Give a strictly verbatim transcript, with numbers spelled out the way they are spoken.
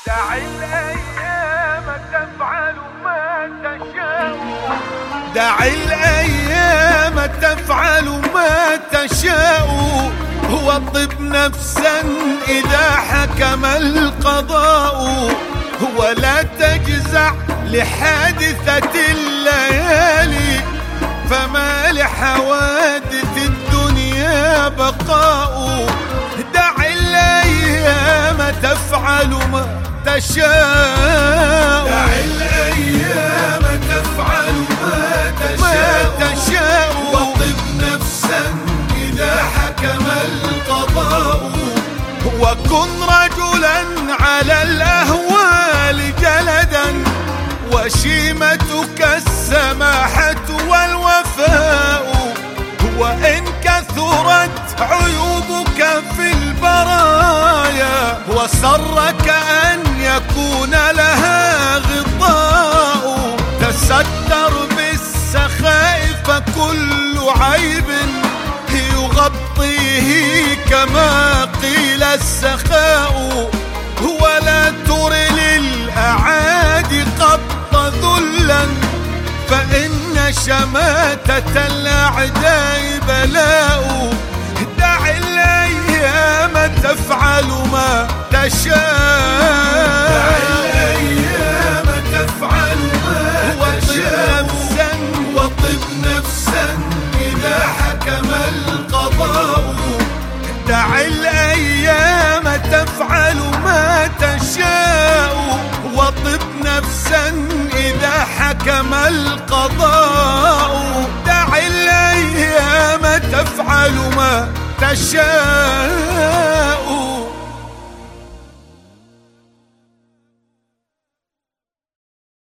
دع الأيام تفعل ما تشاء دع الأيام تفعل ما تشاء وطب نفسا إذا حكم القضاء ولا تجزع لحادثة الليالي فما لحوادث الدنيا بقاء دع الأيام تفعل ما تشاء دع الأيام تفعل ما تشاء, ما تشاء وطب نفسا إذا حكم القضاء وكن رجلا على الأهوال جلدا وشيمتك السماحة والوفاء وإن كثرت عيوبك في البرايا وسرك أن يكون لها غطاء تستر بالسخاء فكل عيب يغطيه كما قيل السخاء ولا تر للأعادي قط ذلا فإن شماتة الأعداء بلاء دع الأيام تفعل ما تشاء دع الأيام تفعل ما تشاء وطب نفسا إذا حكم القضاء دع الأيام تفعل ما تشاء وطب نفسا إذا حكم القضاء دع الأيام تفعل ما تشاء